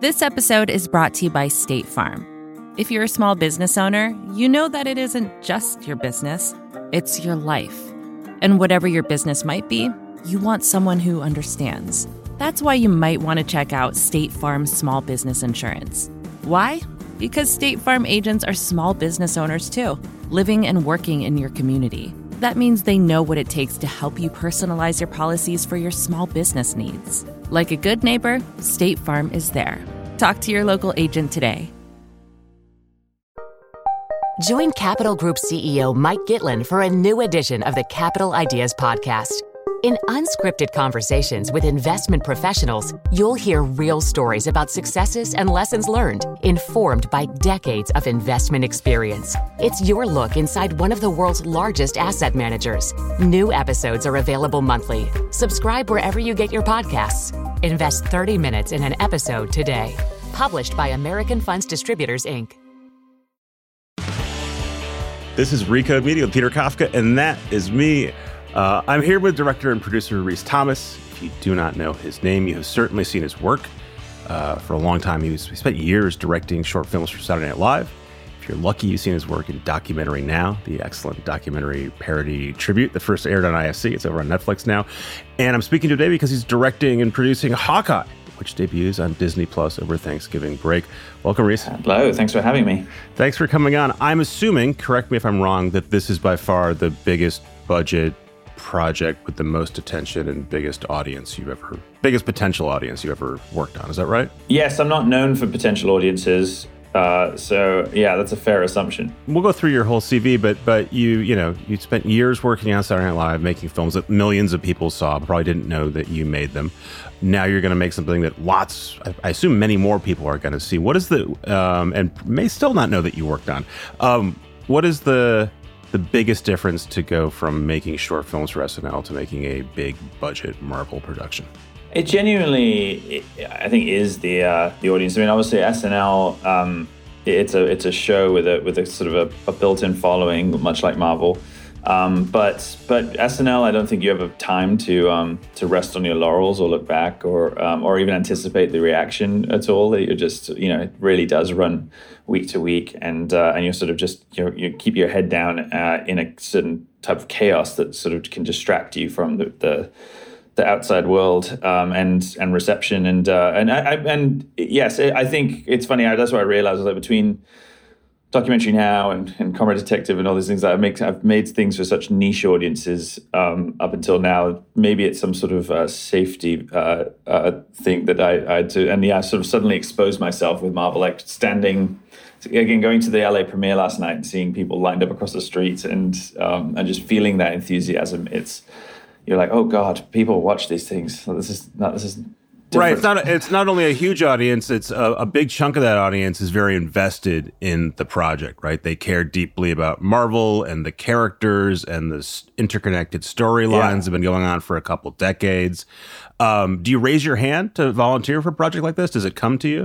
This episode is brought to you by State Farm. If you're a small business owner, you know that it isn't just your business, it's your life. And whatever your business might be, you want someone who understands. That's why you might want to check out State Farm Small Business Insurance. Why? Because State Farm agents are small business owners too, living and working in your community. That means they know what it takes to help you personalize your policies for your small business needs. Like a good neighbor, State Farm is there. Talk to your local agent today. Join Capital Group CEO Mike Gitlin for a new edition of the Capital Ideas Podcast. In unscripted conversations with investment professionals, you'll hear real stories about successes and lessons learned, informed by decades of investment experience. It's your look inside one of the world's largest asset managers. New episodes are available monthly. Subscribe wherever you get your podcasts. Invest 30 minutes in an episode today. Published by American Funds Distributors, Inc. This is Recode Media with Peter Kafka, and that is me. I'm here with director and producer Rhys Thomas. If you do not know his name, you have certainly seen his work. For a long time, he spent years directing short films for Saturday Night Live. If you're lucky, you've seen his work in Documentary Now, the excellent documentary parody tribute that first aired on IFC. It's over on Netflix now. And I'm speaking today because he's directing and producing Hawkeye, which debuts on Disney Plus over Thanksgiving break. Welcome, Rhys. Hello, thanks for having me. Thanks for coming on. I'm assuming, correct me if I'm wrong, that this is by far the biggest budget project with the most attention and biggest potential audience you've ever worked on. Is that right? Yes, I'm not known for potential audiences. So yeah, that's a fair assumption. We'll go through your whole CV, but you spent years working on Saturday Night Live, making films that millions of people saw, but probably didn't know that you made them. Now you're going to make something that I assume many more people are going to see. What is and may still not know that you worked on. What is the biggest difference to go from making short films for SNL to making a big budget Marvel production? It genuinely, I think, is the audience. I mean, obviously SNL, it's a show with a sort of a built-in following, much like Marvel. But SNL, I don't think you have time to rest on your laurels or look back or even anticipate the reaction at all. You're just, it really does run week to week, and you're sort of just you keep your head down in a certain type of chaos that sort of can distract you from the outside world and reception and yes, I think it's funny. That's what I realized was between Documentary Now and Comrade Detective and all these things that I've made things for such niche audiences up until now. Maybe it's some sort of safety thing that I do, and I sort of suddenly exposed myself with Marvel, like going to the LA premiere last night and seeing people lined up across the street and just feeling that enthusiasm. You're like, oh God, people watch these things. This is different. Right. It's not only a huge audience, it's a big chunk of that audience is very invested in the project, right? They care deeply about Marvel and the characters and the interconnected storylines have been going on for a couple decades. Do you raise your hand to volunteer for a project like this? Does it come to you?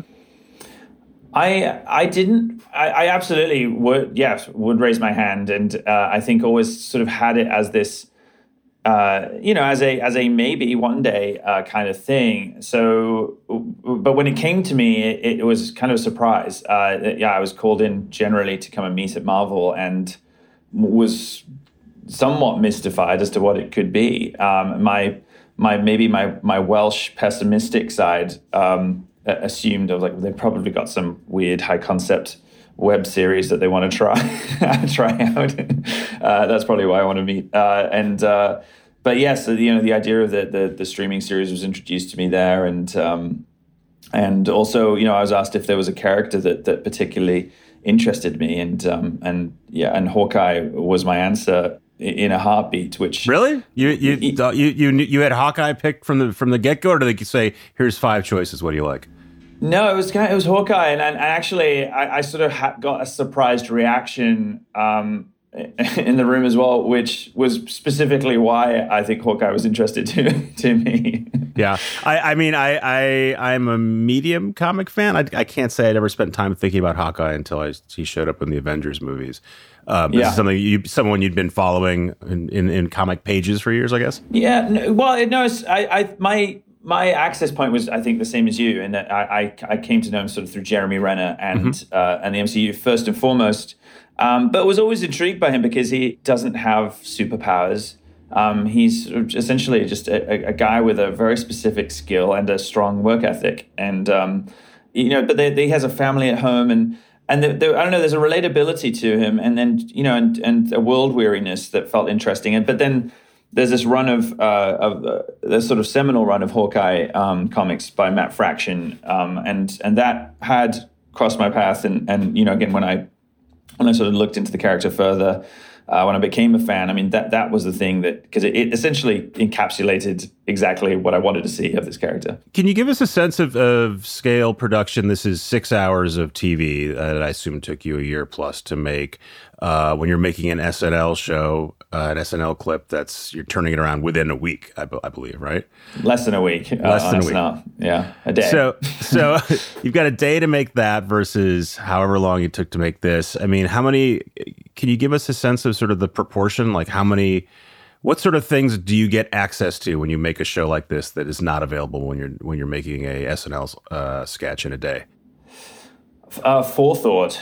I didn't. I absolutely would raise my hand, and I think always sort of had it as this, as a maybe one day kind of thing. So, but when it came to me, it was kind of a surprise. I was called in generally to come and meet at Marvel, and was somewhat mystified as to what it could be. My Welsh pessimistic side assumed I was like, they've probably got some weird high concept web series that they want to try out. That's probably why I want to meet. But yes, the idea of the streaming series was introduced to me there, and also I was asked if there was a character that particularly interested me, and Hawkeye was my answer in a heartbeat. Which really you had Hawkeye picked from the get go, or did they say here's 5 choices? What do you like? No, it was Hawkeye, and actually I sort of got a surprised reaction in the room as well, which was specifically why I think Hawkeye was interested to me. Yeah, I'm a medium comic fan. I can't say I'd ever spent time thinking about Hawkeye until he showed up in the Avengers movies. This is someone you'd been following in comic pages for years, I guess. Yeah, my access point was, I think, the same as you, in that I came to know him sort of through Jeremy Renner and the MCU first and foremost, but was always intrigued by him because he doesn't have superpowers. He's sort of essentially just a guy with a very specific skill and a strong work ethic, and but he has a family at home, and I don't know, there's a relatability to him, and then and a world weariness that felt interesting, but then there's this run of the sort of seminal run of Hawkeye comics by Matt Fraction, and that had crossed my path, and again when I sort of looked into the character further. When I became a fan, I mean, that was the thing because it essentially encapsulated exactly what I wanted to see of this character. Can you give us a sense of scale production? This is 6 hours of TV that I assume took you a year plus to make. When you're making an SNL show, an SNL clip, you're turning it around within a week, I believe, right? Less than a week. Less than a week. SNL. Yeah, a day. So you've got a day to make that versus however long it took to make this. I mean, can you give us a sense of sort of the proportion? Like what sort of things do you get access to when you make a show like this that is not available when you're making a SNL sketch in a day? Forethought.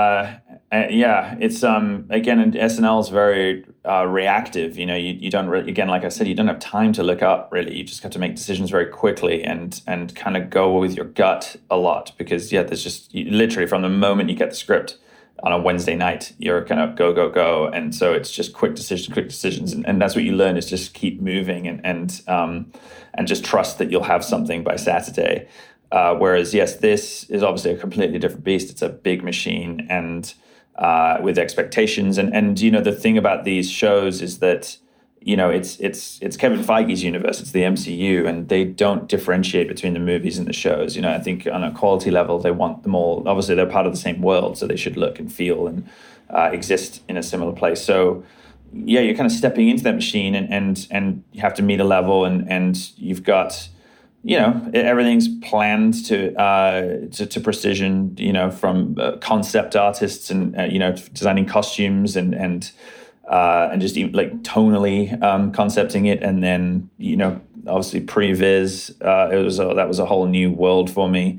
It's again, and SNL is very reactive. You don't really, again, like I said, you don't have time to look up really. You just have to make decisions very quickly and kind of go with your gut a lot, because there's just literally from the moment you get the script on a Wednesday night, you're kind of go, and so it's just quick decisions, and that's what you learn is just keep moving and just trust that you'll have something by Saturday. Whereas, yes, this is obviously a completely different beast. It's a big machine and with expectations. And the thing about these shows is that, it's Kevin Feige's universe. It's the MCU, and they don't differentiate between the movies and the shows. I think on a quality level, they want them all. Obviously, they're part of the same world, so they should look and feel and exist in a similar place. So, yeah, you're kind of stepping into that machine, and you have to meet a level, and you've got... everything's planned to precision, from concept artists and, designing costumes and just even, like tonally concepting it. And then, obviously pre-viz, that was a whole new world for me,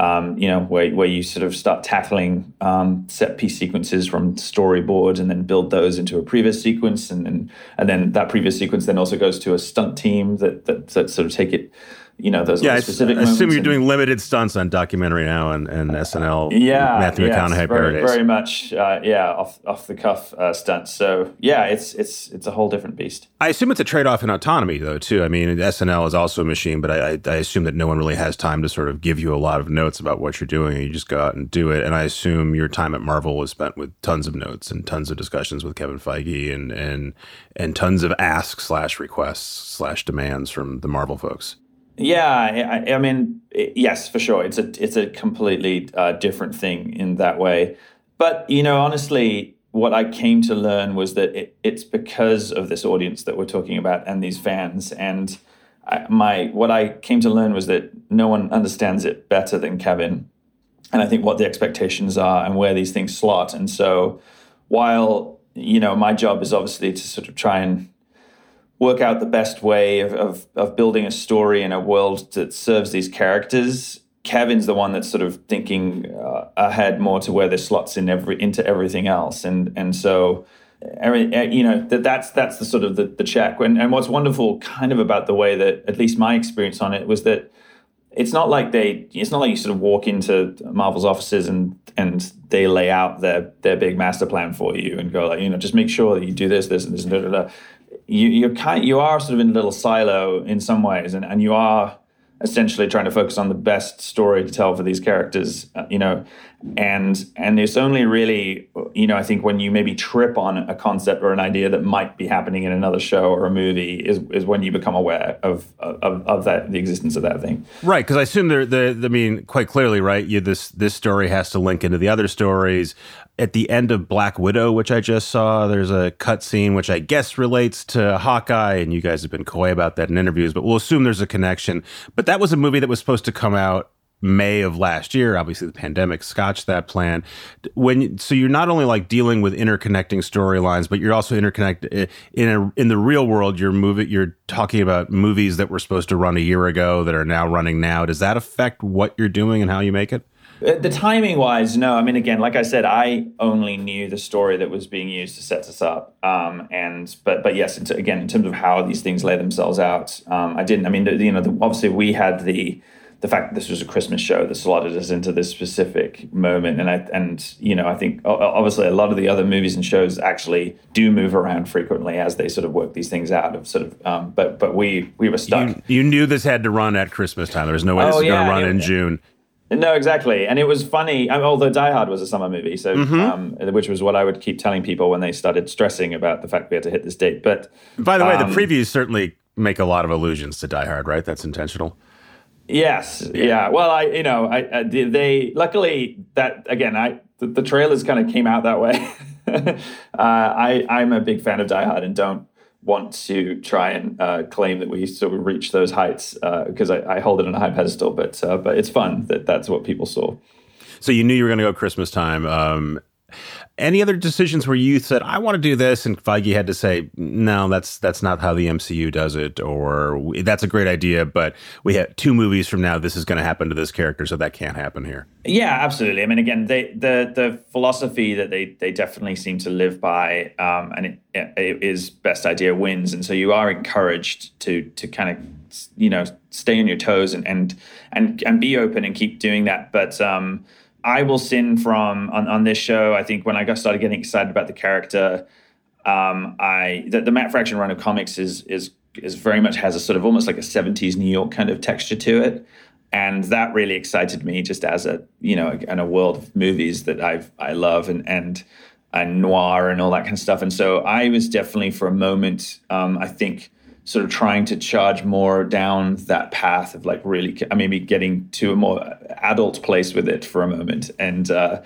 where you sort of start tackling set piece sequences from storyboard and then build those into a previous sequence. And then that previous sequence then also goes to a stunt team that sort of take it, those specific moments. I assume you're doing limited stunts on Documentary Now and SNL. Matthew McConaughey parodies. Very much, off the cuff stunts. So it's a whole different beast. I assume it's a trade-off in autonomy, though, too. I mean, SNL is also a machine, but I assume that no one really has time to sort of give you a lot of notes about what you're doing, and you just go out and do it. And I assume your time at Marvel was spent with tons of notes and tons of discussions with Kevin Feige and tons of asks/requests/demands from the Marvel folks. Yeah, I mean, yes, for sure. It's a completely different thing in that way. But, honestly, what I came to learn was that it's because of this audience that we're talking about and these fans. And what I came to learn was that no one understands it better than Kevin. And I think what the expectations are and where these things slot. And so while, my job is obviously to sort of try and work out the best way of building a story in a world that serves these characters, Kevin's the one that's sort of thinking ahead more to where this slots into everything else, and so that's the sort of the check. And what's wonderful kind of about the way that at least my experience on it was that it's not like you sort of walk into Marvel's offices and they lay out their big master plan for you and go like, just make sure that you do this and this and da da da. You are sort of in a little silo in some ways, and you are essentially trying to focus on the best story to tell for these characters, and it's only really, I think when you maybe trip on a concept or an idea that might be happening in another show or a movie is when you become aware of that, the existence of that thing. Right, because I assume quite clearly, right? This story has to link into the other stories. At the end of Black Widow, which I just saw, there's a cut scene which I guess relates to Hawkeye, and you guys have been coy about that in interviews, but we'll assume there's a connection. But that was a movie that was supposed to come out May of last year. Obviously, the pandemic scotched that plan. So you're not only like dealing with interconnecting storylines, but you're also interconnected in the real world. You're talking about movies that were supposed to run a year ago that are now running now. Does that affect what you're doing and how you make it? The timing wise, no. I mean, again, like I said, I only knew the story that was being used to set us up. But yes, again, in terms of how these things lay themselves out, I didn't. I mean, obviously we had the fact that this was a Christmas show that slotted us into this specific moment, and I think obviously a lot of the other movies and shows actually do move around frequently as they sort of work these things out. But we were stuck. You knew this had to run at Christmas time. There was no way this was going to run in June. No, exactly. And it was funny, although Die Hard was a summer movie, so which was what I would keep telling people when they started stressing about the fact we had to hit this date. But by the way, the previews certainly make a lot of allusions to Die Hard, right? That's intentional. Yes. Yeah. Well, they luckily that again, the trailers kind of came out that way. I'm a big fan of Die Hard and don't want to try and claim that we sort of reached those heights because I hold it on a high pedestal. But it's fun that's what people saw. So you knew you were going to go Christmas time. Any other decisions where you said, I want to do this, and Feige had to say, no, that's not how the MCU does it, or that's a great idea, but we have 2 movies from now, this is going to happen to this character, so that can't happen here? Yeah, absolutely. I mean, again, the philosophy that they definitely seem to live by, and it is best idea wins, and so you are encouraged to kind of, stay on your toes and be open and keep doing that, but I will sin from on this show. I think when I started getting excited about the character, the Matt Fraction run of comics is very much has a sort of almost like a 70s New York kind of texture to it, and that really excited me just as in a world of movies that I love and noir and all that kind of stuff. And so I was definitely for a moment, I think, sort of trying to charge more down that path of like really maybe getting to a more adult place with it for a moment. And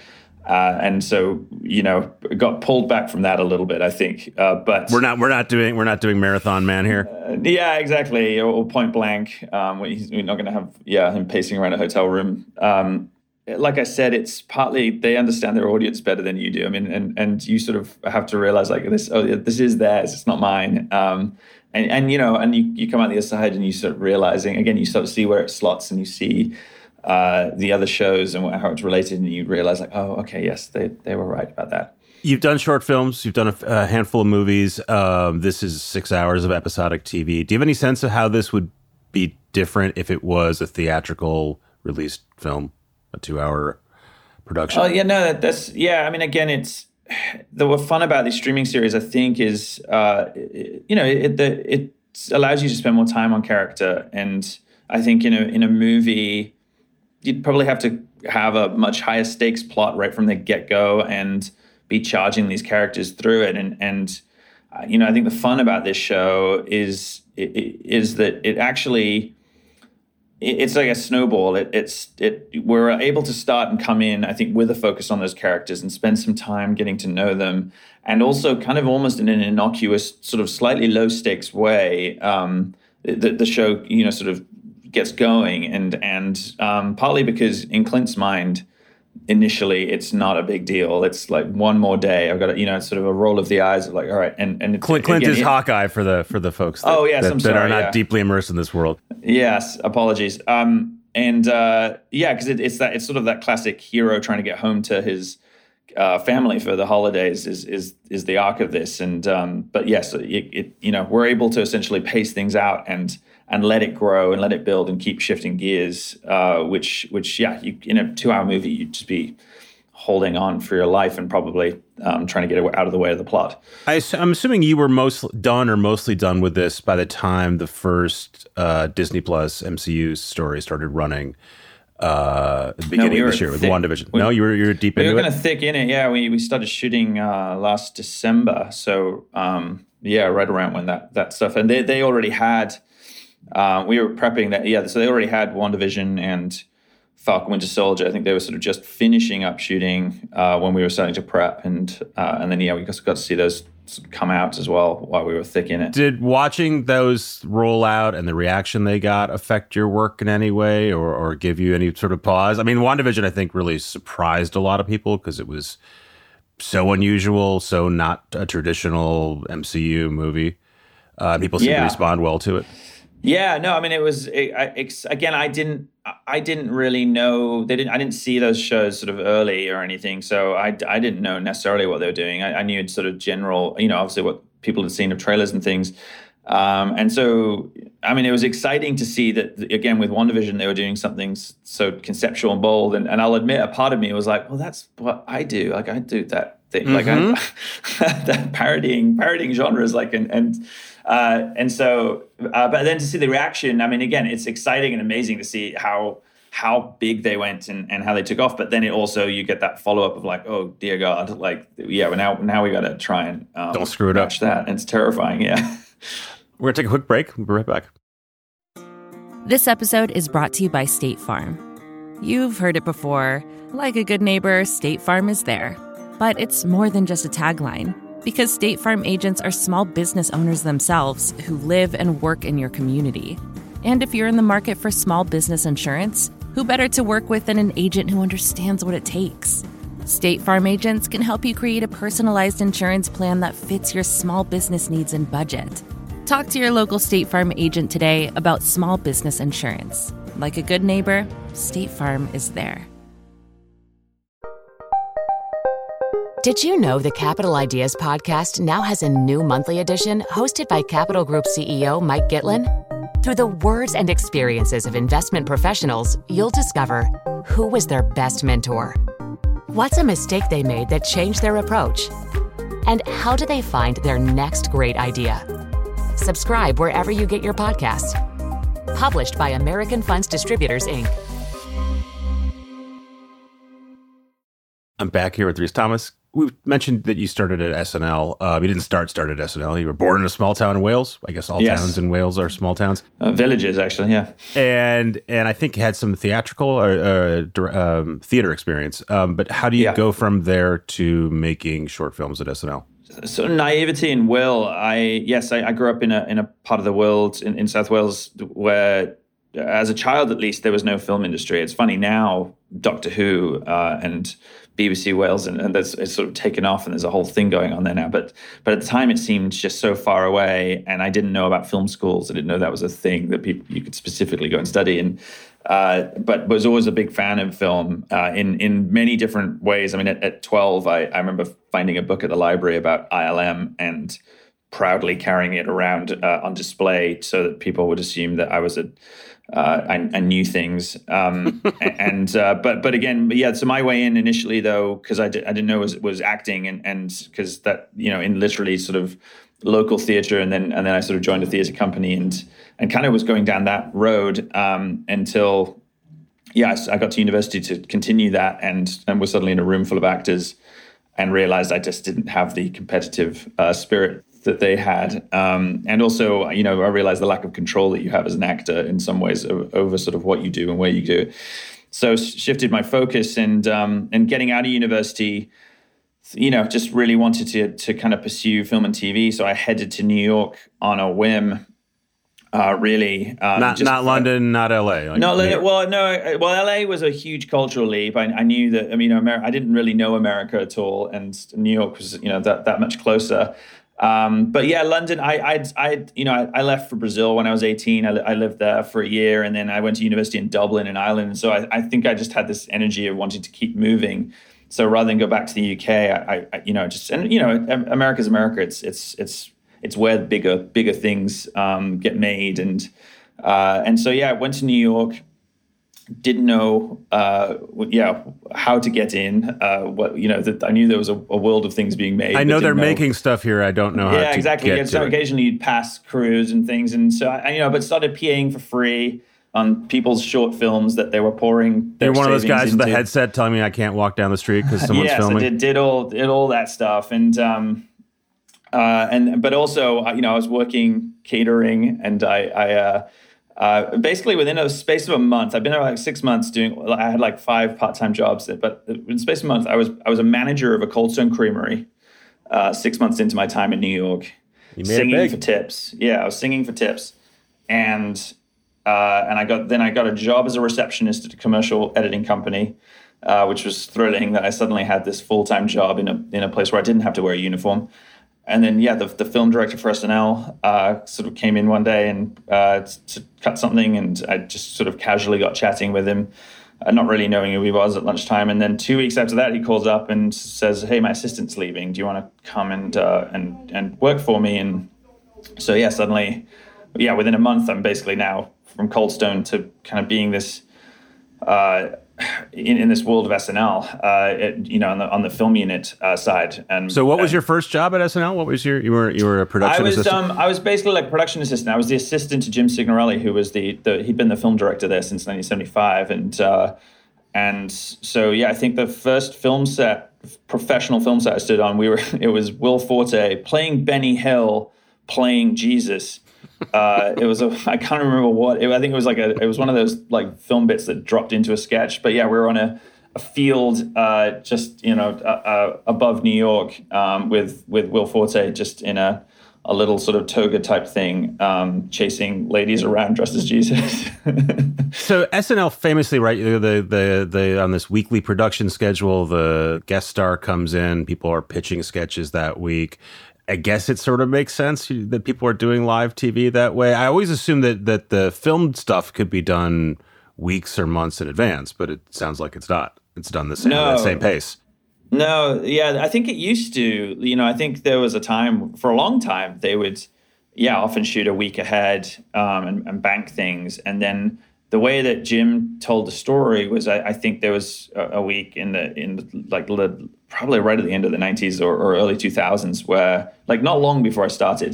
so, got pulled back from that a little bit, I think. But we're not doing Marathon Man here. Yeah, exactly. Or Point Blank. We're not going to have him pacing around a hotel room. Like I said, it's partly they understand their audience better than you do. I mean, and you sort of have to realize like this is theirs, it's not mine. And you come out the other side and you start realizing, again, you sort of see where it slots and you see the other shows and how it's related, and you realize like, oh, okay, yes, they were right about that. You've done short films, you've done a handful of movies. This is 6 hours of episodic TV. Do you have any sense of how this would be different if it was a theatrical released film, a 2-hour production? Oh, yeah, no, I mean, again, it's the fun about these streaming series, I think, is it allows you to spend more time on character. And I think in a movie, you'd probably have to have a much higher stakes plot right from the get-go and be charging these characters through it. And I think the fun about this show is that it actually. It's like a snowball. We're able to start and come in, I think, with a focus on those characters and spend some time getting to know them, and also kind of almost in an innocuous, sort of slightly low stakes way. The show, sort of gets going, and partly because in Clint's mind, initially it's not a big deal. It's like one more day. I've got it's sort of a roll of the eyes of like, all right. And Clint is Hawkeye for the folks that are not deeply immersed in this world. Yes, apologies. Because it's sort of that classic hero trying to get home to his family for the holidays is the arc of this. And but yes, we're able to essentially pace things out and let it grow and let it build and keep shifting gears, which you, in a 2-hour movie, you'd just be holding on for your life and probably trying to get out of the way of the plot. I'm assuming you were mostly done with this by the time the first Disney Plus MCU story started running at the beginning of this year with WandaVision. You were deep into it? We were kind of thick in it, yeah. We started shooting last December, so right around when that stuff. And they already had... we were prepping that, so they already had WandaVision and Falcon Winter Soldier. I think they were sort of just finishing up shooting when we were starting to prep, and then we got to see those come out as well while we were thick in it. Did watching those roll out and the reaction they got affect your work in any way or give you any sort of pause? I mean, WandaVision, I think, really surprised a lot of people because it was so unusual, so not a traditional MCU movie. People seem to respond well to it. Yeah, no, I mean, it was, again, I didn't really know, I didn't see those shows sort of early or anything. So I didn't know necessarily what they were doing. I knew sort of general, obviously what people had seen of trailers and things. And so, I mean, it was exciting to see that, again, with WandaVision, they were doing something so conceptual and bold. And I'll admit, a part of me was like, well, that's what I do. Like, I do that thing. Mm-hmm. Like, that parodying genres, like, and so, but then to see the reaction, I mean, again, it's exciting and amazing to see how big they went and how they took off. But then it also, you get that follow up of like, oh dear God, like, yeah, well, now we got to try and don't screw it up. That, and it's terrifying. Yeah. We're gonna take a quick break. We'll be right back. This episode is brought to you by State Farm. You've heard it before. Like a good neighbor, State Farm is there. But it's more than just a tagline. Because State Farm agents are small business owners themselves who live and work in your community. And if you're in the market for small business insurance, who better to work with than an agent who understands what it takes? State Farm agents can help you create a personalized insurance plan that fits your small business needs and budget. Talk to your local State Farm agent today about small business insurance. Like a good neighbor, State Farm is there. Did you know the Capital Ideas podcast now has a new monthly edition hosted by Capital Group CEO Mike Gitlin? Through the words and experiences of investment professionals, you'll discover who was their best mentor, what's a mistake they made that changed their approach, and how do they find their next great idea. Subscribe wherever you get your podcasts. Published by American Funds Distributors, Inc. I'm back here with Rhys Thomas. We mentioned that you started at SNL. You didn't start at SNL. You were born in a small town in Wales. I guess all towns in Wales are small towns. Villages, actually, yeah. And I think you had some theatrical or theater experience. But how do you go from there to making short films at SNL? So naivety and will. I grew up in a part of the world in South Wales where, as a child at least, there was no film industry. It's funny now, Doctor Who and BBC Wales and it's sort of taken off and there's a whole thing going on there now. But at the time it seemed just so far away, and I didn't know about film schools. I didn't know that was a thing that you could specifically go and study. And but was always a big fan of film in many different ways. I mean, at 12, I remember finding a book at the library about ILM and proudly carrying it around on display so that people would assume that I was I knew things. But again, yeah. So my way in initially, though, because I didn't know was acting, and because that in literally sort of local theater, and then I sort of joined a theater company and kind of was going down that road until I got to university to continue that, and was suddenly in a room full of actors and realized I just didn't have the competitive spirit that they had. And also, I realized the lack of control that you have as an actor in some ways over sort of what you do and where you do it. So shifted my focus and getting out of university, just really wanted to kind of pursue film and TV. So I headed to New York on a whim, really. Not London, not LA. Well, LA was a huge cultural leap. I knew that, I didn't really know America at all. And New York was, that much closer. But yeah, London, I left for Brazil when I was 18. I lived there for a year, and then I went to university in Dublin in Ireland. So I think I just had this energy of wanting to keep moving. So rather than go back to the UK, America's America. It's where bigger things get made. And so, I went to New York. Didn't know, how to get in. I knew there was a world of things being made. I know they're making stuff here. I don't know how to exactly. get to it. Occasionally you'd pass crews and things, and so but started PAing for free on people's short films that they were pouring. You're one of those guys with a headset telling me I can't walk down the street because someone's filming. Yes, I did all that stuff, but also I was working catering, and I basically within a space of a month, I've been there like 6 months I had like 5 part-time jobs, but in the space of a month, I was a manager of a Cold Stone creamery. 6 months into my time in New York, singing for tips. Yeah, I was singing for tips, and I got a job as a receptionist at a commercial editing company, which was thrilling. That I suddenly had this full-time job in a place where I didn't have to wear a uniform. And then, the film director for SNL sort of came in one day and to cut something, and I just sort of casually got chatting with him, not really knowing who he was at lunchtime. And then 2 weeks after that, he calls up and says, "Hey, my assistant's leaving. Do you want to come and work for me?" And so, suddenly, within a month, I'm basically now from Cold Stone to kind of being this in this world of SNL, on the film unit side. And so, what was your first job at SNL? What was you were a production assistant? I was basically like a production assistant. I was the assistant to Jim Signorelli, who was he'd been the film director there since 1975, and so I think the first professional film set I stood on, it was Will Forte playing Benny Hill, playing Jesus. I can't remember what. I think it was one of those like film bits that dropped into a sketch. But we were on a field just above New York with Will Forte just in a little sort of toga type thing, chasing ladies around dressed as Jesus. So SNL famously, right? The on this weekly production schedule, the guest star comes in. People are pitching sketches that week. I guess it sort of makes sense that people are doing live TV that way. I always assume that the film stuff could be done weeks or months in advance, but it sounds like it's not. It's done at the same pace. No, I think it used to. I think there was a time, for a long time, they would, often shoot a week ahead and bank things. And then the way that Jim told the story was, I think there was a week probably right at the end of the 90s or early 2000s, where not long before I started,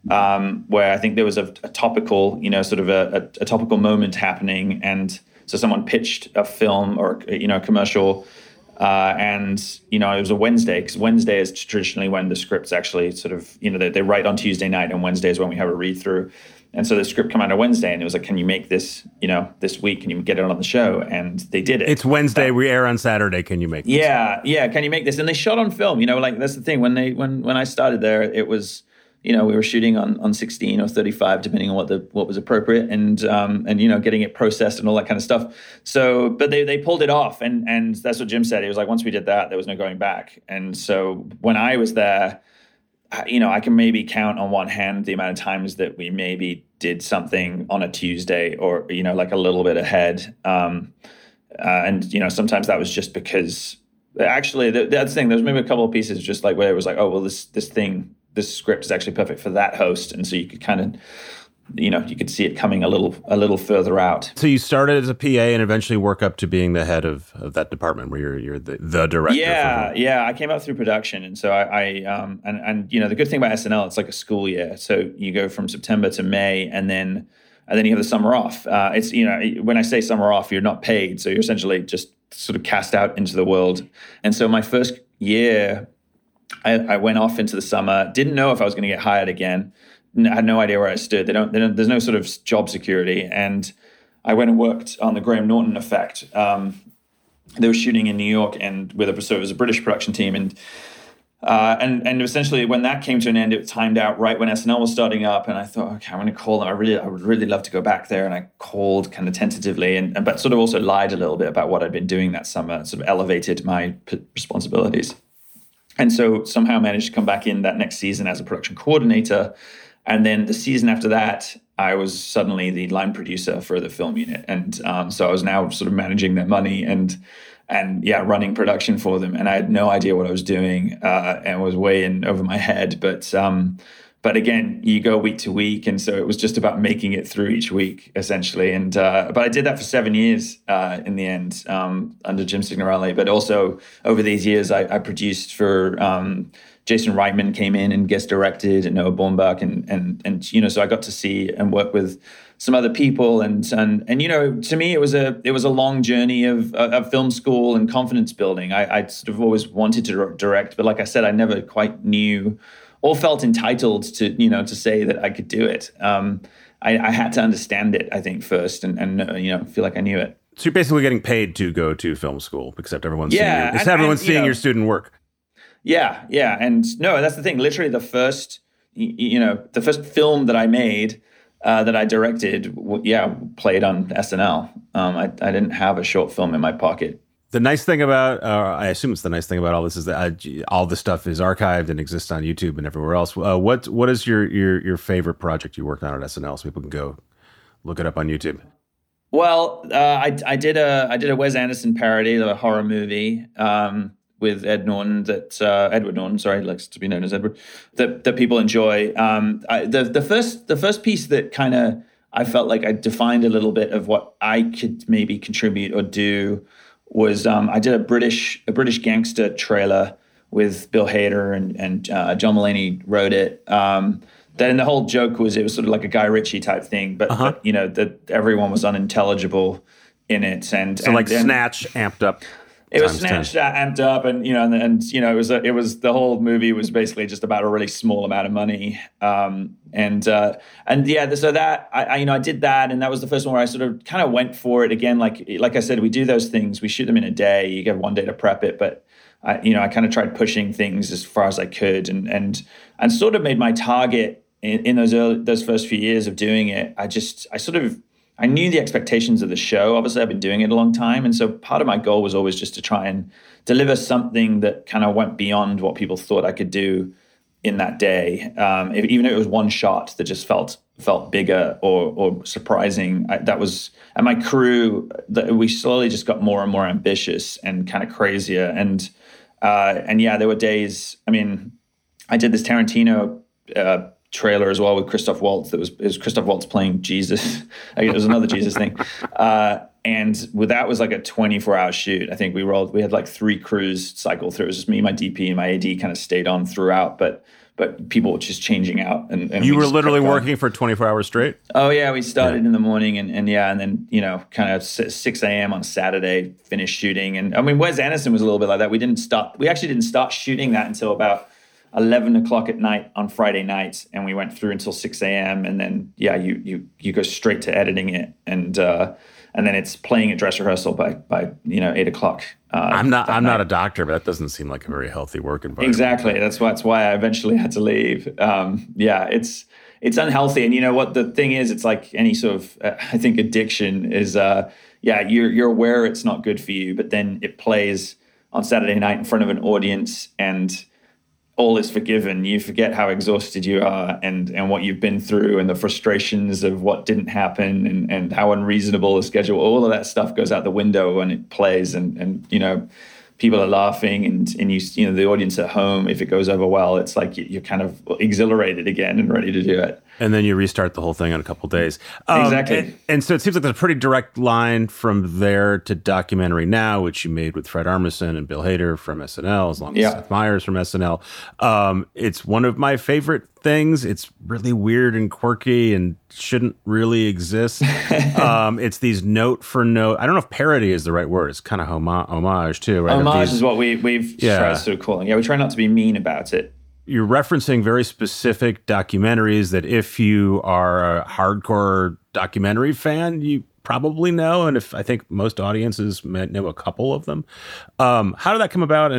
where I think there was a topical, sort of a topical moment happening, and so someone pitched a film or a commercial, and it was a Wednesday, because Wednesday is traditionally when the scripts actually sort of they write on Tuesday night, and Wednesday is when we have a read through. And so the script came out on Wednesday, and it was like, can you make this, this week? Can you get it on the show? And they did it. It's Wednesday. We air on Saturday. Can you make this? Yeah. Can you make this? And they shot on film. That's the thing. When I started there, it was, we were shooting on 16 or 35, depending on what was appropriate, and getting it processed and all that kind of stuff. So, but they pulled it off, and that's what Jim said. He was like, once we did that, there was no going back. And so when I was there, I can maybe count on one hand the amount of times that we maybe did something on a Tuesday or, like a little bit ahead. And sometimes that was just because actually that's the thing. There's maybe a couple of pieces just like where it was like, oh, well, this script is actually perfect for that host. And so you could kind of, you could see it coming a little further out. So you started as a PA and eventually work up to being the head of that department where you're the director. Yeah. I came up through production, and so I the good thing about SNL, it's like a school year. So you go from September to May, and then you have the summer off. It's when I say summer off, you're not paid, so you're essentially just sort of cast out into the world. And so my first year, I went off into the summer. Didn't know if I was going to get hired again. I had no idea where I stood. There's no sort of job security. And I went and worked on the Graham Norton Effect. They were shooting in New York, and so it was a British production team. And essentially when that came to an end, it timed out right when SNL was starting up. And I thought, okay, I'm going to call them. I would really love to go back there. And I called kind of tentatively, but sort of also lied a little bit about what I'd been doing that summer, sort of elevated my responsibilities. And so somehow managed to come back in that next season as a production coordinator. And then the season after that, I was suddenly the line producer for the film unit. And so I was now sort of managing their money and running production for them. And I had no idea what I was doing and was way in over my head. But again, you go week to week. And so it was just about making it through each week, essentially. And but I did that for 7 years in the end under Jim Signorelli. But also over these years, I produced for Jason Reitman came in and guest directed, and Noah Baumbach, and so I got to see and work with some other people, and to me it was a long journey of film school and confidence building. I sort of always wanted to direct, but like I said, I never quite knew or felt entitled to say that I could do it. I had to understand it, I think, first, and feel like I knew it. So you're basically getting paid to go to film school, except everyone's seeing your student work. Yeah. And no, that's the thing. Literally the first film that I made, that I directed, played on SNL. I didn't have a short film in my pocket. The nice thing about, I assume it's the nice thing about all this, is that all this stuff is archived and exists on YouTube and everywhere else. What is your favorite project you worked on at SNL, so people can go look it up on YouTube? Well, I did a Wes Anderson parody, a horror movie, with Edward Norton, sorry, likes to be known as Edward, that people enjoy. The first piece that kind of I felt like I defined a little bit of what I could maybe contribute or do was I did a British gangster trailer with Bill Hader and John Mulaney wrote it. Then the whole joke was it was sort of like a Guy Ritchie type thing, but that everyone was unintelligible in it, and Snatch amped up. It was Snatch amped up, and it was the whole movie was basically just about a really small amount of money, so that I did that, and that was the first one where I sort of kind of went for it again. Like I said, we do those things, we shoot them in a day. You get one day to prep it, but I kind of tried pushing things as far as I could, and sort of made my target in those first few years of doing it. I knew the expectations of the show. Obviously, I've been doing it a long time. And so part of my goal was always just to try and deliver something that kind of went beyond what people thought I could do in that day. Even if it was one shot that just felt bigger or surprising. And my crew, we slowly just got more and more ambitious and kind of crazier. And there were days, I did this Tarantino trailer as well with Christoph Waltz. It was Christoph Waltz playing Jesus. It was another Jesus thing. And that was like a 24-hour shoot. I think we had like 3 crews cycle through. It was just me, my DP, and my AD kind of stayed on throughout, but people were just changing out. And you were literally working for 24 hours straight? Oh yeah, we started in the morning and then kind of 6 a.m. on Saturday, finished shooting. And Wes Anderson was a little bit like that. We actually didn't start shooting that until about 11 o'clock at night on Friday night, and we went through until 6 a.m. and then you go straight to editing it, and then it's playing at dress rehearsal by 8 o'clock. I'm not a doctor, but that doesn't seem like a very healthy work environment. Exactly. That's why I eventually had to leave. It's unhealthy, and you know what the thing is, it's like any sort of I think addiction is you're aware it's not good for you, but then it plays on Saturday night in front of an audience, and all is forgiven. You forget how exhausted you are and what you've been through and the frustrations of what didn't happen and how unreasonable a schedule. All of that stuff goes out the window when it plays, and people are laughing and the audience at home, if it goes over well, it's like you're kind of exhilarated again and ready to do it. And then you restart the whole thing in a couple of days. Exactly. And so it seems like there's a pretty direct line from there to Documentary Now, which you made with Fred Armisen and Bill Hader from SNL, as long as Seth Meyers from SNL. It's one of my favorite things. It's really weird and quirky and shouldn't really exist. It's these note for note. I don't know if parody is the right word. It's kind of homage too, right? Homage is what we've tried sort of calling. Yeah, we try not to be mean about it. You're referencing very specific documentaries that if you are a hardcore documentary fan, you probably know. And I think most audiences know a couple of them. How did that come about?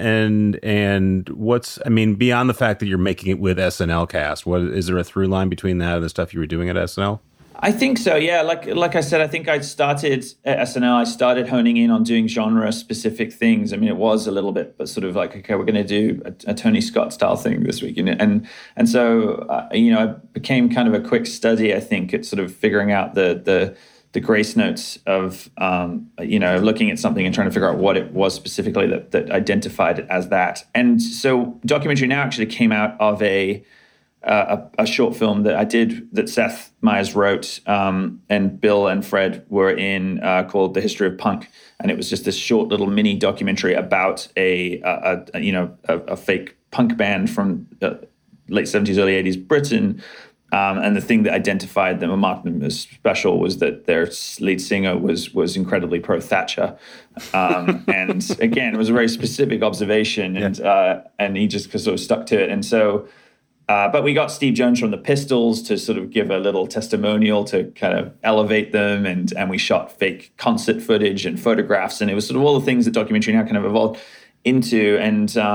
And what's, beyond the fact that you're making it with SNL cast, is there a through line between that and the stuff you were doing at SNL? I think so, yeah. Like I said, I think I started at SNL. I started honing in on doing genre-specific things. It was a little bit, but sort of like, okay, we're going to do a Tony Scott-style thing this week, and so I became kind of a quick study, I think, at sort of figuring out the grace notes of looking at something and trying to figure out what it was specifically that identified it as that. And so Documentary Now actually came out of a short film that I did that Seth Meyers wrote, and Bill and Fred were in, called The History of Punk, and it was just this short little mini documentary about a fake punk band from late 70s, early 80s Britain, and the thing that identified them and marked them as special was that their lead singer was incredibly pro-Thatcher, and again, it was a very specific observation, and he just sort of stuck to it, and so. But we got Steve Jones from the Pistols to sort of give a little testimonial to kind of elevate them, and we shot fake concert footage and photographs, and it was sort of all the things that Documentary Now kind of evolved into. And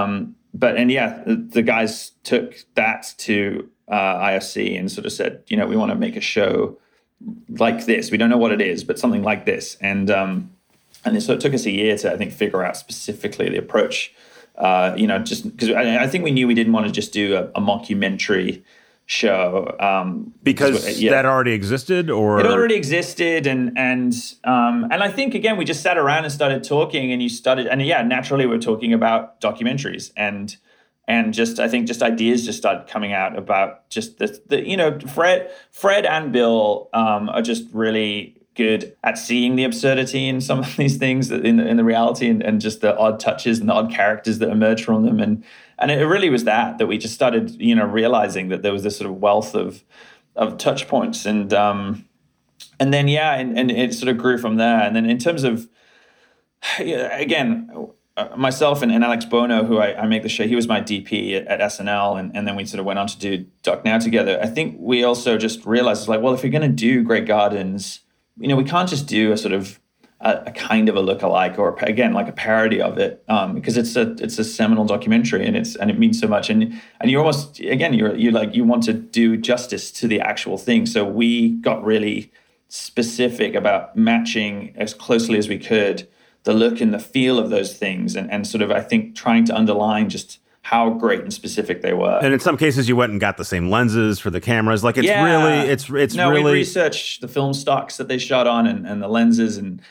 the guys took that to IFC and sort of said, we want to make a show like this. We don't know what it is, but something like this. And so it took us a year to, I think, figure out specifically the approach. Just because I think we knew we didn't want to just do a mockumentary show because that already existed, or it already existed, and I think again we just sat around and started talking, and naturally we're talking about documentaries and just I think just ideas just started coming out about just Fred and Bill are just really good at seeing the absurdity in some of these things in the reality and just the odd touches and the odd characters that emerge from them, and it really was that we just started realizing that there was this sort of wealth of touch points, and then and it sort of grew from there. And then in terms of again, myself and Alex Bono, who I make the show, he was my DP at SNL, and then we sort of went on to do Doc Now together. I think we also just realized, if you're going to do Grey Gardens, we can't just do a sort of a kind of a lookalike or again like a parody of it, because it's a seminal documentary and it means so much, and you're almost again you want to do justice to the actual thing. So we got really specific about matching as closely as we could the look and the feel of those things, and sort of I think trying to underline just how great and specific they were. And in some cases, you went and got the same lenses for the cameras. Like it's really. We researched the film stocks that they shot on and the lenses and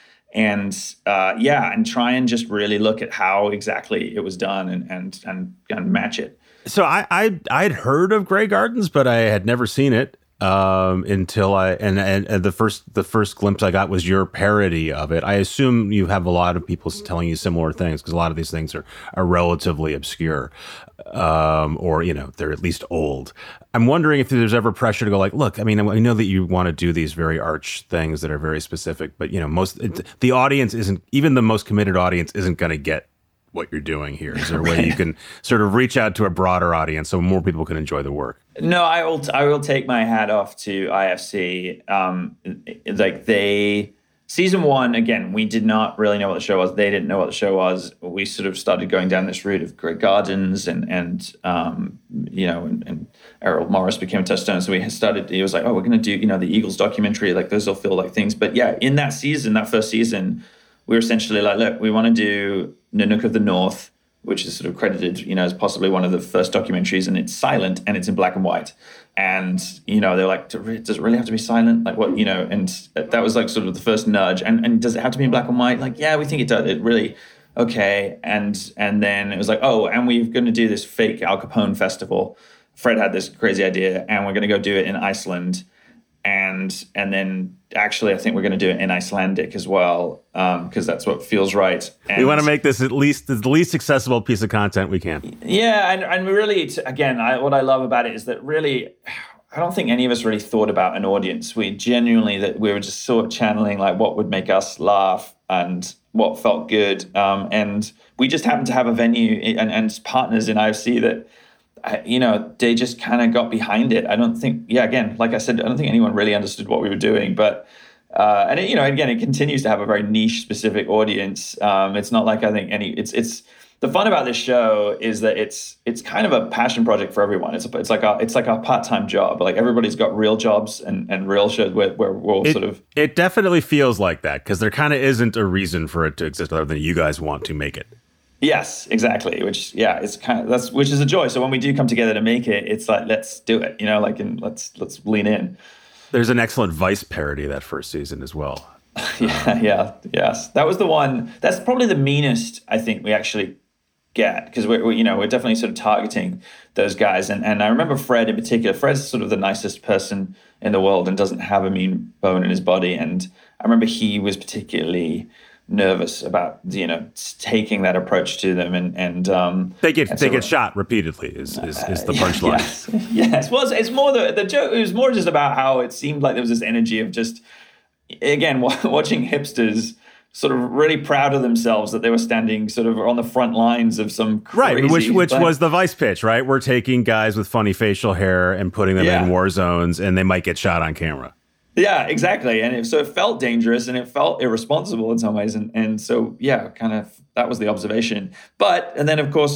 try and just really look at how exactly it was done and match it. So I'd heard of Grey Gardens, but I had never seen it until the first glimpse I got was your parody of it. I assume you have a lot of people telling you similar things because a lot of these things are relatively obscure, or they're at least old. I'm wondering if there's ever pressure to go look, I mean, I know that you want to do these very arch things that are very specific, but the audience isn't, even the most committed audience isn't going to get what you're doing here. Is there a way you can sort of reach out to a broader audience so more people can enjoy the work? No, I will take my hat off to IFC. Season one, again, we did not really know what the show was. They didn't know what the show was. We sort of started going down this route of Grey Gardens and Errol Morris became a touchstone. So he was like, oh, we're going to do, the Eagles documentary. Like those will feel like things. But yeah, in that first season, we were essentially like, look, we want to do Nanook of the North, which is sort of credited, as possibly one of the first documentaries, and it's silent and it's in black and white. And, they're like, does it really have to be silent? Like what, and that was like sort of the first nudge. And does it have to be in black and white? Like, yeah, we think it does. It really, okay. And then it was like, oh, and we're going to do this fake Al Capone festival. Fred had this crazy idea, and we're going to go do it in Iceland. And then actually, I think we're going to do it in Icelandic as well, because that's what feels right. And we want to make this at least the least accessible piece of content we can. Yeah, and really, again, what I love about it is that really, I don't think any of us really thought about an audience. We were just sort of channeling like what would make us laugh and what felt good. And we just happened to have a venue and partners in IFC that, they just kind of got behind it. I don't think, again, like I said, I don't think anyone really understood what we were doing, but, it continues to have a very niche specific audience. It's not like I think it's the fun about this show is that it's kind of a passion project for everyone. It's like a part-time job. Like everybody's got real jobs and real shows where we're all sort of. It definitely feels like that because there kind of isn't a reason for it to exist other than you guys want to make it. Yes, exactly. Which, it's kind of which is a joy. So when we do come together to make it, it's like let's do it. And let's lean in. There's an excellent Vice parody that first season as well. Yes, that was the one. That's probably the meanest I think we actually get because we're definitely sort of targeting those guys. And I remember Fred in particular. Fred's sort of the nicest person in the world and doesn't have a mean bone in his body. And I remember he was particularly nervous about taking that approach to them and they get shot repeatedly is the punchline. Yes. Well, it's more the joke. It was more just about how it seemed like there was this energy of just again watching hipsters sort of really proud of themselves that they were standing sort of on the front lines of some crazy, right, which was the Vice pitch, right? We're taking guys with funny facial hair and putting them in war zones, and they might get shot on camera. Yeah, exactly. And so it felt dangerous and it felt irresponsible in some ways. And so, kind of that was the observation. And then, of course,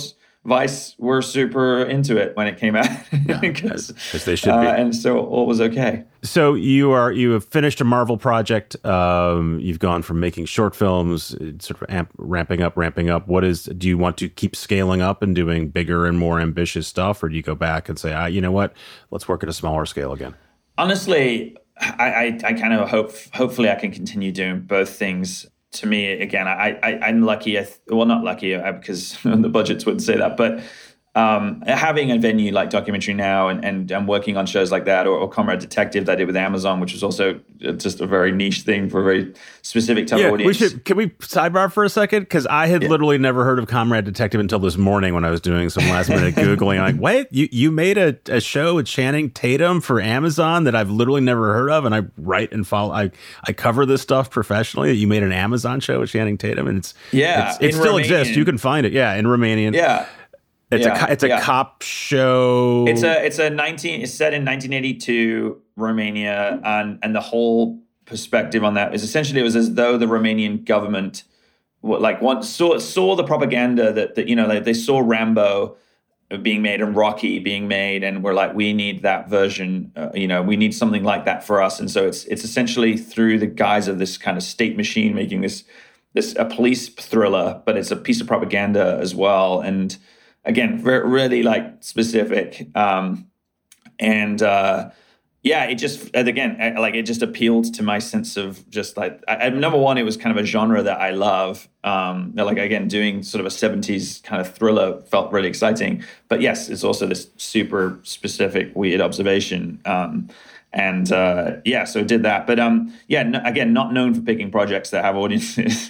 Vice were super into it when it came out, as they should be, and so all was okay. So you have finished a Marvel project. You've gone from making short films, sort of ramping up. Do you want to keep scaling up and doing bigger and more ambitious stuff, or do you go back and say, you know what, let's work at a smaller scale again? Honestly, I kind of hopefully I can continue doing both things. To me, again, I'm lucky. Well, not lucky because the budgets wouldn't say that, but having a venue like Documentary Now and working on shows like that, or Comrade Detective that I did with Amazon, which was also just a very niche thing for a very specific type of audience. Can we sidebar for a second? Because I had literally never heard of Comrade Detective until this morning when I was doing some last minute Googling. I'm like, wait, you made a show with Channing Tatum for Amazon that I've literally never heard of, and I write and follow. I cover this stuff professionally. You made an Amazon show with Channing Tatum, and it still exists. You can find it, in Romanian. Yeah. It's a cop show. It's set in 1982 Romania, and the whole perspective on that is essentially it was as though the Romanian government saw the propaganda that they saw Rambo being made and Rocky being made, and we're like, we need that version. We need something like that for us. And so it's essentially through the guise of this kind of state machine making this a police thriller, but it's a piece of propaganda as well. And again, really like specific, it just appealed to my sense of just like number one, it was kind of a genre that I love. Doing sort of a 70s kind of thriller felt really exciting. But yes, it's also this super specific weird observation. So it did that. But again, not known for picking projects that have audiences.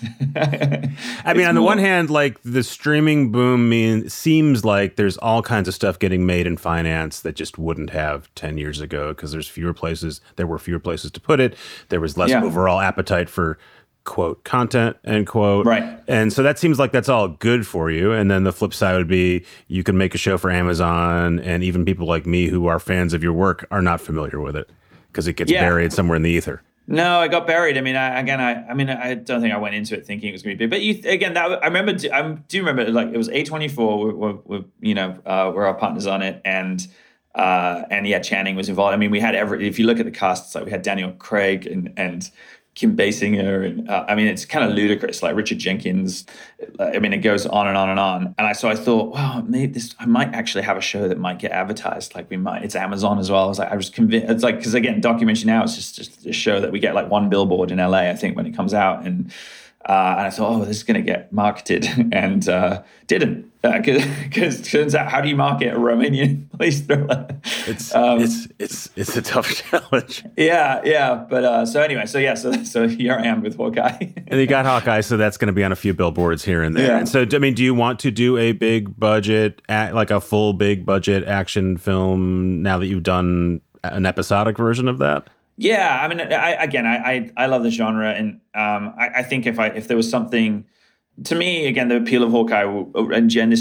I mean, on the one hand, like the streaming boom seems like there's all kinds of stuff getting made and financed that just wouldn't have 10 years ago because there were fewer places to put it. There was less overall appetite for quote content end quote. Right. And so that seems like that's all good for you. And then the flip side would be you can make a show for Amazon, and even people like me who are fans of your work are not familiar with it because it gets buried somewhere in the ether. No, I got buried. I mean, I don't think I went into it thinking it was going to be big. But I do remember like it was A24 where our partners on it, and Channing was involved. I mean, we had if you look at the cast, it's like we had Daniel Craig and Kim Basinger, and it's kind of ludicrous, like Richard Jenkins. It goes on and on and on. And so I thought, wow, I might actually have a show that might get advertised. Like it's Amazon as well. I was convinced. It's like, because again, Documentary Now is just a show that we get like one billboard in LA, I think, when it comes out. And I thought, this is going to get marketed, and didn't. Because turns out, how do you market a Romanian police thriller? It's a tough challenge. Yeah. But so here I am with Hawkeye. And you got Hawkeye, so that's going to be on a few billboards here and there. Yeah. And so, I mean, do you want to do a big budget, like a full big budget action film now that you've done an episodic version of that? Yeah, I mean, I love the genre, and I think if there was something. To me, again, the appeal of Hawkeye, and Jen,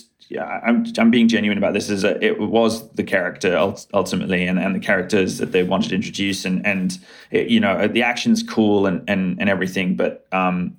I'm being genuine about this, is it was the character ultimately, and the characters that they wanted to introduce, and the action's cool and everything, but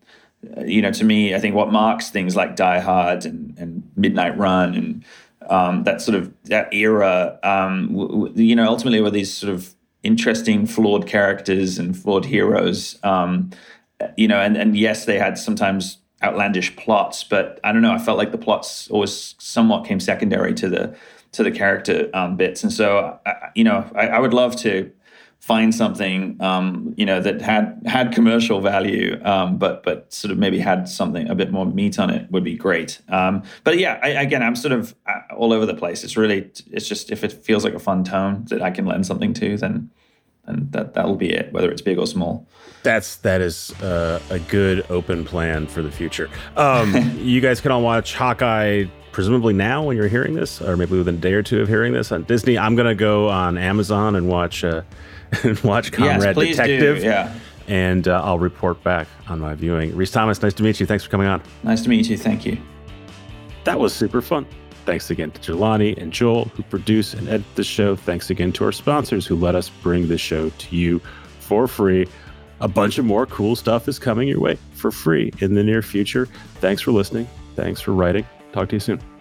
to me, I think what marks things like Die Hard and Midnight Run and that era, ultimately were these sort of interesting, flawed characters and flawed heroes, and yes, they had sometimes outlandish plots, but I don't know. I felt like the plots always somewhat came secondary to the character bits, and so I would love to find something that had commercial value, but sort of maybe had something a bit more meat on it would be great. But yeah, I'm sort of all over the place. It's just if it feels like a fun tone that I can lend something to, then that'll be it, whether it's big or small. That is a good open plan for the future. You guys can all watch Hawkeye presumably now when you're hearing this, or maybe within a day or two of hearing this on Disney. I'm going to go on Amazon and watch Comrade Detective. Do. Yeah. And I'll report back on my viewing. Rhys Thomas, nice to meet you. Thanks for coming on. Nice to meet you. Thank you. That was super fun. Thanks again to Jelani and Joel, who produce and edit the show. Thanks again to our sponsors who let us bring this show to you for free. A bunch of more cool stuff is coming your way for free in the near future. Thanks for listening. Thanks for writing. Talk to you soon.